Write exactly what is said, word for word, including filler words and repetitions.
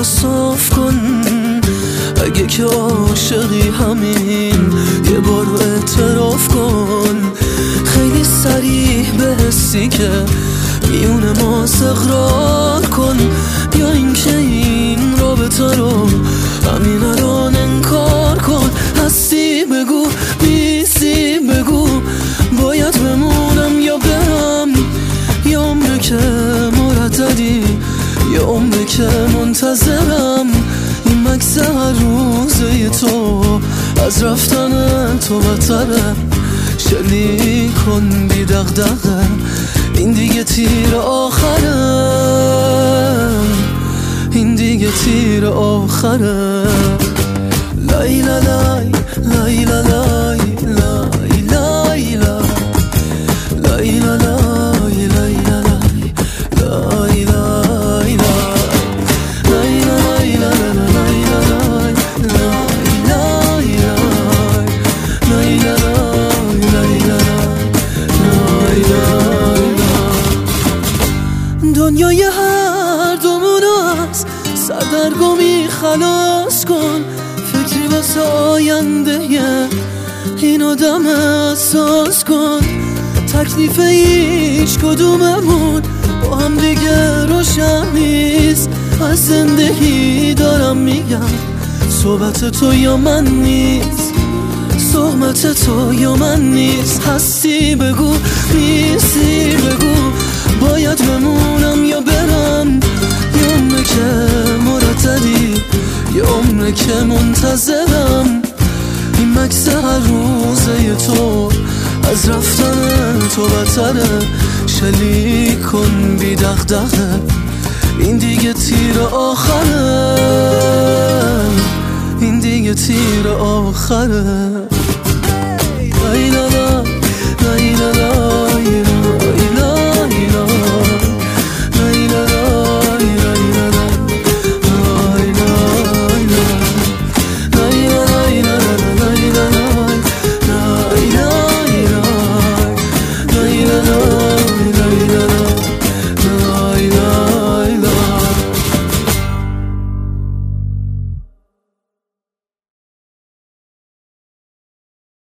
رو صاف کن. اگه که عاشقی همین یه بار رو اعتراف کن. خیلی صریح به حسی که میون ما اقرار کن، یا اینکه این رابطه رو همین الان انکار کن. هستی بگو، نیستی بگو، باید بمونم یا برم. یه عمره که مرددی، یه عمره که منتظرم. این مکس هر روزه تو از رفتن تو بتره. شلیک کن بی دغدغه، این دیگه تیر آخره، این دیگه تیر آخره. لای لای لای لای لای لای لای لای لای لای دنیای هر دومون از سردرگمی خلاص کن. فکری واسه آینده این آدم احساس کن. تکلیف هیچ کدوممون با هم دیگه روشن نیست. از زندگی دارم میگم صحبت تو یا من نیست، صحبت تو یا من نیست. هستی بگو، نیستی بگو، باید بمونم یا برم. یه عمره که مرددی، یه عمره که منتظرم. این مکس هر روزه تو از رفتن تو بتره. شلیک کن بی دغدغه، این دیگه تیر آخره، این دیگه تیر آخره.